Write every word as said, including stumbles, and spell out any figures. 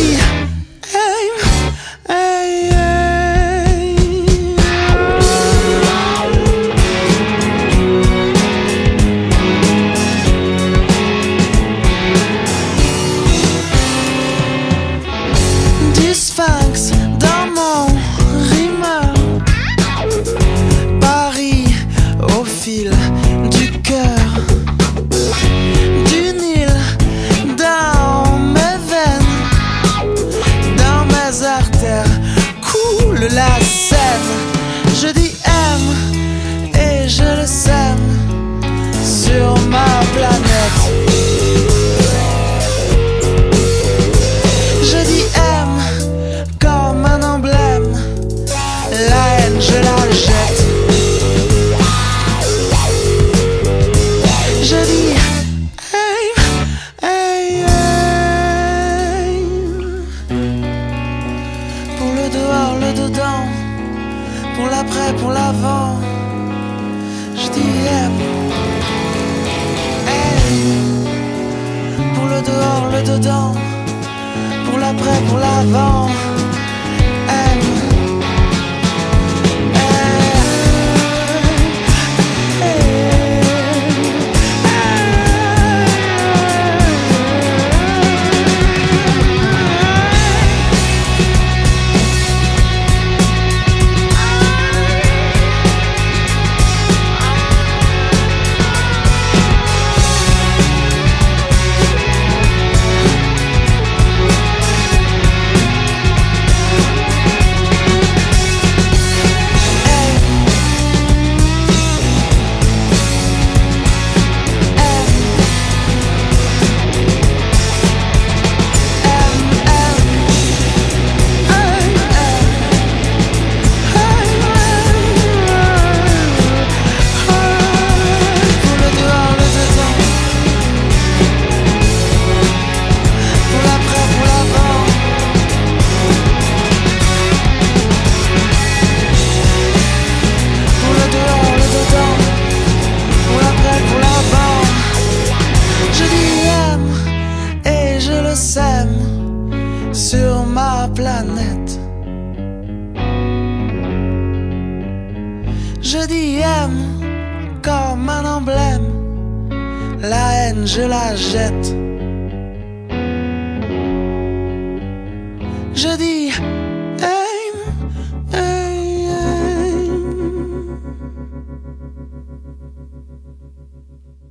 dis hey, hey, hey. Du sphinx dans mon rimeur, Paris au fil du cœur, du Nil dans mes veines, dans mes artères coule la Seine. Je dis aime et je le sème sur ma planète. Je dis aime comme un emblème, la haine je la jette. Je dis hey, hey, hey. Pour le dehors, le dedans, pour l'après, pour l'avant. Je dis aime, hey. Pour le dehors, le dedans, pour l'après, pour l'avant. Aime. Sur ma planète. Je dis aime comme un emblème, la haine je la jette. Je dis aime, aime, aime.